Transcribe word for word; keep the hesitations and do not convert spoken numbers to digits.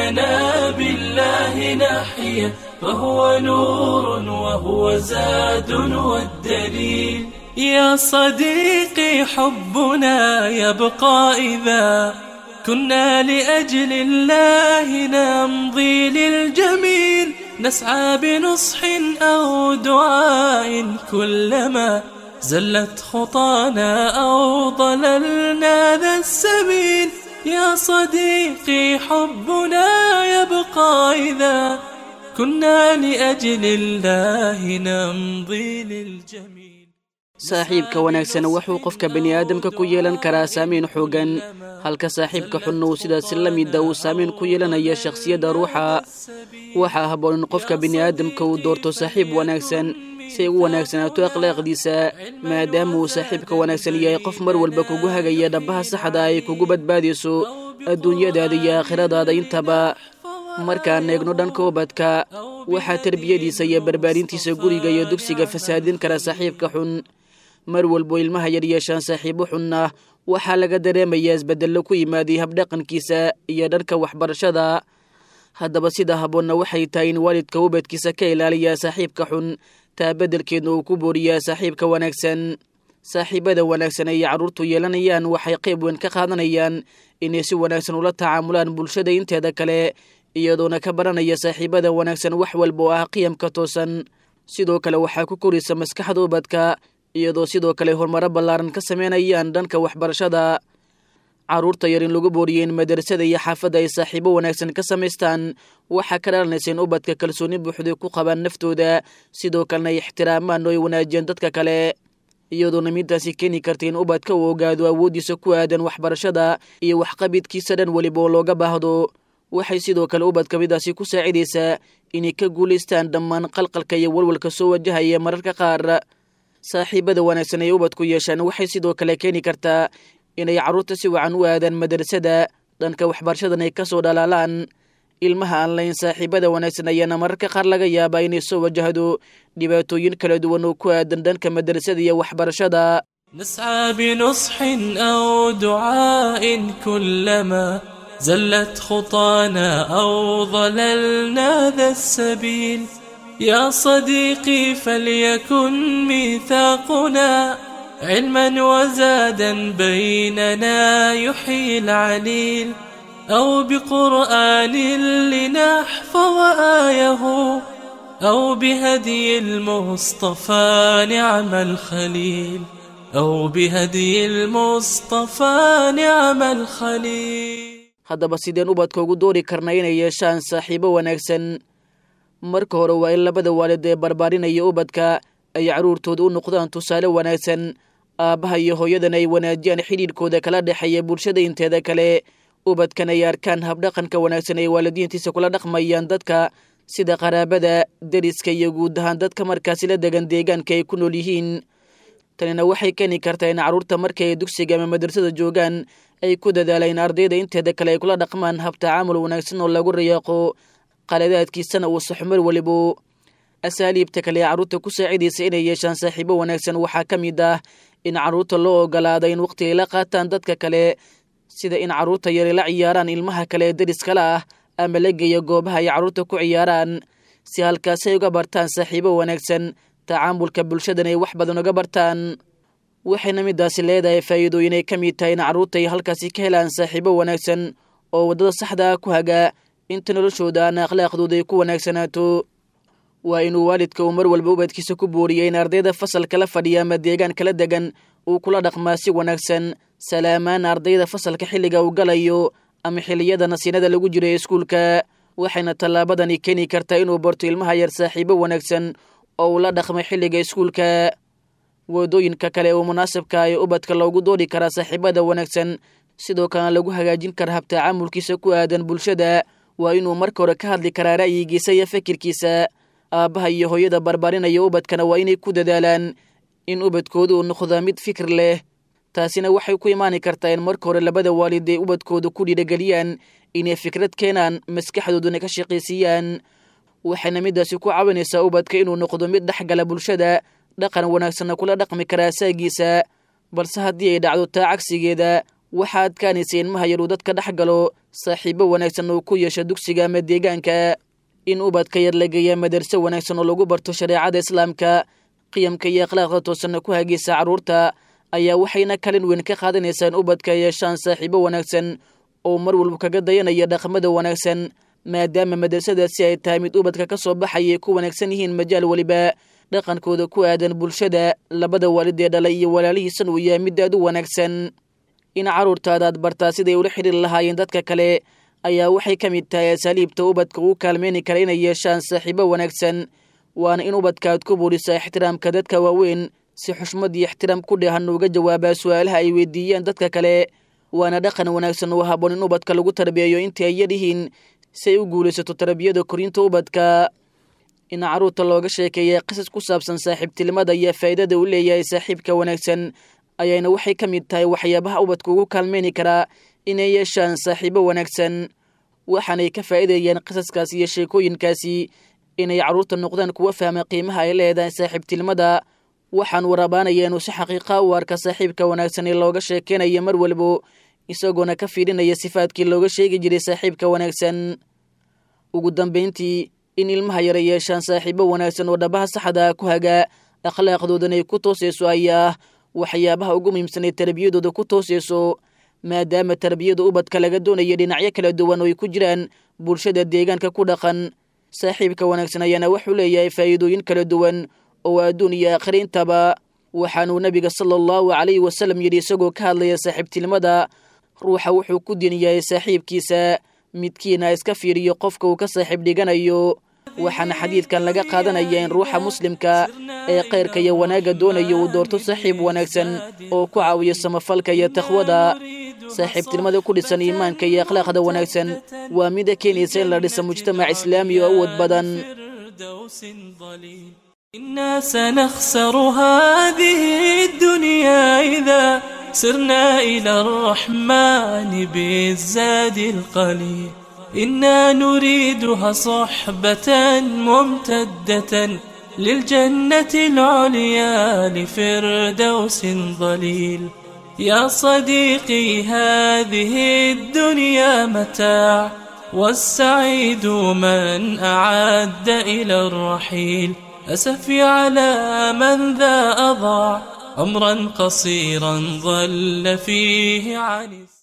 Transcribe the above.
إننا بالله نحيا فهو نور وهو زاد والدليل. يا صديقي حبنا يبقى إذا كنا لأجل الله نمضي للجميل، نسعى بنصح أو دعاء كلما زلت خطانا أو ضللنا ذا السبيل. يا صديقي حبنا يبقى إذا كنا لأجل الله نمضي للجميل. saaxiibka wanaagsan wuxuu qofka bani aadamka ku yeelan karaa saameyn xoogan, halka saaxiibka xun uu sidaas la mid ah uu saameyn ku yeelanayo shakhsiyadda ruuxa. waxaa habboon in qofka bani aadamka uu doorto saaxiib wanaagsan si ay u wanaagsanaato akhlaaqdiisa, maadaama uu saaxiibka wanaagsan yahay qof mar walba kugu hagaya dhabaha saxda ay kugu badbaadayso adduunyadaada iyo aakhiradaada intaba. markaan eegno dhanka ubadka, waxaa tarbiyadiisa iyo barbaarintiisa guriga iyo dugsiga fasaadin kara saaxiibka xun. mar walbo ilmaha yar yeeshaan saaxiibo xun ah waxaa laga dareemayaa isbeddello ku yimaaday habdhaqankiisa iyo dhanka waxbarashada. haddaba sida habboonna waxay tahay in waalidka ubadkiisa ka ilaaliyaa saaxiibka xun, taa beddelkeedna uu ku booriyaa saaxiibka wanaagsan. saaxiibada wanaagsan ay carruurtu yeelanayaan waxay qayb weyn ka qaadanayaan inay si wanaagsan ula tacaamulaan bulshada inteeda kale, iyadoona ka baranaya saaxiibada wanaagsan wax walba oo ah qiyamka toosan. sidoo kale waxaa ku koraysa maskaxda ubadka, iyadoo sidoo kale horumaro ballaaran ka sameynayaan dhanka waxbarashada. carruurta yar in lagu booriyo in madrasada iyo xaafadda ay saaxiibo wanaagsan ka samaystaan waxaa ka dhalanaysa in ubadka kalsooni buuxda ku qabaan naftooda, sidoo kalena ay ixtiraamaan oo ay wanaajiyaan dadka kale, iyadoona midaasi keeni karta in ubadka uu ogaado awooddiisa ku aadan waxbarashada iyo waxqabidkiisa dhan weliba oo looga baahdo. waxay sidoo kale ubadka midaasi ku saacidaysaa inay ka guulaystaan dhammaan qalqalka iyo walwalka soo wajahaya mararka qaar. saaxiibada wanaagsan ay ubadku yeeshaan waxay sidoo kale keeni kartaa inay carruurta si wacan u aadaan madrasada, dhanka waxbarashadan ay ka soo dhalaalaan. ilmaha aan lahayn saaxiibada wanaagsan ayaana mararka qaar laga yaabaa inay soo wajahdo dhibaatooyin kala duwan oo ku aadan dhanka madrasada iyo waxbarashada. نسعى بنصح أو دعاء كلما زلت خطانا أو ضللنا ذا السبيل. يا صديقي فليكن ميثاقنا علما وزادا بيننا يحيي العليل، أو بقرآن لنحفظ آيه، أو بهدي المصطفى نعم الخليل، أو بهدي المصطفى نعم الخليل. haddaba sideen ubadka ugu doori karna inay yeeshaan saaxiibo wanaagsan? marka hore waa in labada waalid ee barbaarinaya ubadka ay carruurtooda u noqdaan tusaale wanaagsan. aabbaha iyo hooyadan ay wanaajiyaan xidhiidhkooda kala dhexeeya bulshada inteeda kale. ubadkan ay arkaan habdhaqanka wanaagsan ay waalidiintiisa kula dhaqmayaan dadka sida qaraabada, deriska iyo guud ahaan dadka markaasi la degan deegaanka ay ku nool yihiin. tanina waxay keeni kartaa in carruurta markay ay dugsiga ama madrasada joogaan ay ku dadaalaan ardayda inteeda kale ay kula dhaqmaan hab tacaamul wanaagsan oo lagu riyaaqo qaladaadkiisana uu saxo mar walibo. asaaliibta kale ee carruurta ku saacidaysa inay yeeshaan saaxiibo wanaagsan waxaa ka mid ah in carruurta loo ogolaado in waqti ay la qaataan dadka kale, sida in carruurta yari la ciyaaraan ilmaha kale ee deriskala ah ama la geeyo goobaha ay carruurta ku ciyaaraan, si halkaasi ay uga bartaan saaxiibo wanaagsan, tacaamulka bulshadan ay wax badan uga bartaan. waxayna midaasi leedahay faa'iidooyin ay ka mid tahay in carruurta ay halkaasi ka helaan saaxiibo wanaagsan oo waddada saxda ah ku haga inta noloshooda aan akhlaaqdooda ay ku wanaagsanaato. waa inuu waalidka uu mar walba ubadkiisa ku booriyay in ardayda fasalka la fadhiya ama deegaan kala degan uu kula dhaqmaa si wanaagsan, salaamaan ardayda fasalka xilliga uu galayo ama xilliyada nasiinada lagu jiro ee iskuulka. waxayna tallaabadani keeni kartaa inuu barto ilmaha yar saaxiibo wanaagsan oo uu la dhaqmay xilliga iskuulka. waddooyinka kale oo munaasabka ay ubadka loogu doori karaa saaxiibada wanaagsan, sidoo kalena lagu hagaajin kara hab tacaamulkiisa ku aadan bulshada, waa inuu marka hore ka hadli karaa ra'yigiisa iyo fikirkiisa. aabbaha iyo hooyada barbaarinaya ubadkana waa inay ku dadaalaan in ubadkooda uu noqdaa mid fikir leh. taasina waxay ku imaani kartaa in marka hore labada waalid ay ubadkooda ku dhiirigeliyaan inay fikrad keenaan, maskaxdooduna ka shaqaysiiyaan. waxayna midaasi ku caawinaysaa ubadka inuu noqdo mid dhexgala bulshada, dhaqan wanaagsanna kula dhaqmi kara asaagiisa. balse haddii ay dhacdo taa cagsigeeda, waxaa adkaanaysa in mahayar uu dadka dhex galo saaxiibo wanaagsan uu ku yeesho dugsiga ama deegaanka. in ubadka yar la geeya madarso wanaagsan oo lagu barto shareecada islaamka, qiyamka iyo akhlaaqda toosanna ku hagaysa carruurta, ayaa waxayna kalin weyn ka qaadanaysaa in ubadka yeeshaan saaxiibo wanaagsan oo mar walba kaga dayanaya dhaqamada wanaagsan, maadaama madrasadaasi ay tahay mid ubadka ka soo baxayay ku wanaagsan yihiin majaal weliba dhaqankooda ku aadan bulshada. labada waalid ee dhalay iyo walaalihiisan uu yahay mid aad u wanaagsan. in carruurtaada aad bartaa siday ula xidhiiri lahaayeen dadka kale ayaa waxay ka mid tahay asaaliibta ubadka uu kaalmeyni kara inay yeeshaan saaxiibo wanaagsan, waana in ubadka aad ku buurisaa ixtiraamka dadka waaweyn si xushmad iyo ixtiraam ku dheehan uga jawaabaa su'aalaha ay weydiiyaan dadka kale. waana dhaqan wanaagsan oo habboon in ubadka lagu tarbiyeeyo intii ay yar yihiin si ay u guulaysato tarbiyada korinta ubadka. in carruurta looga sheekeeya qisas ku saabsan saaxiibtinimada iyo faa'iidada uu leeyahay saaxiibka wanaagsan ayayna waxay ka mid tahay waxyaabaha ubadka ugu kaalmeyni karaa inay yeeshaan saaxiibo wanaagsan. waxaanay ka faa'iidayaan qisaskaasi iyo sheekooyinkaasi inay carruurta noqdaan kuwa fahma qiimaha ay leedahay saaxiibtinimada, waxaan warabaanaya inuu si xaqiiqa u arka saaxiibka wanaagsan ee looga sheekeynayo mar walbo, isagoona ka fiirinaya sifaadkii looga sheegi jiray saaxiibka wanaagsan. ugu dambayntii, in ilmaha yara yeeshaan saaxiibo wanaagsan oo dhabaha saxda ku haga akhlaaqdoodan ay ku toosayso ayaa waxyaabaha ugu muhiimsan ee tarbiyadooda ku toosayso, maadaama tarbiyada ubadka laga doonayo dhinacyo kala duwan oo ay ku jiraan bulshada deegaanka ku dhaqan. saaxiibka wanaagsan ayaana wuxuu leeyahay faa'iidooyin kala duwan oo adduun iyo aakhira intaba, waxaanuu nabiga sala allahu calayhi wasalam yidhi isagoo ka hadlaya saaxiibtinimada, ruuxa wuxuu ku din yahay saaxiibkiisa, midkiina iska fiiriyo qofka uu ka saaxiib dhiganayo. waxaana xadiidkan laga qaadanaya in ruuxa muslimka ee khayrka iyo wanaagga doonayo uu doorto saaxiib wanaagsan oo ku caawiyo samafalka iyo taqwada. saaxiibtinimada ku dhisan iimaanka iyo akhlaaqda wanaagsan waa mida keenaysa in la dhiso mujtamac islaami oo awood badan. إنا سنخسر هذه الدنيا إذا سرنا إلى الرحمن بالزاد القليل. إنا نريدها صحبة ممتدة للجنة العليا لفردوس ظليل. يا صديقي هذه الدنيا متاع، والسعيد من أعد إلى الرحيل. أسفي على من ذا أضاع عمرا قصيرا ظل فيه عن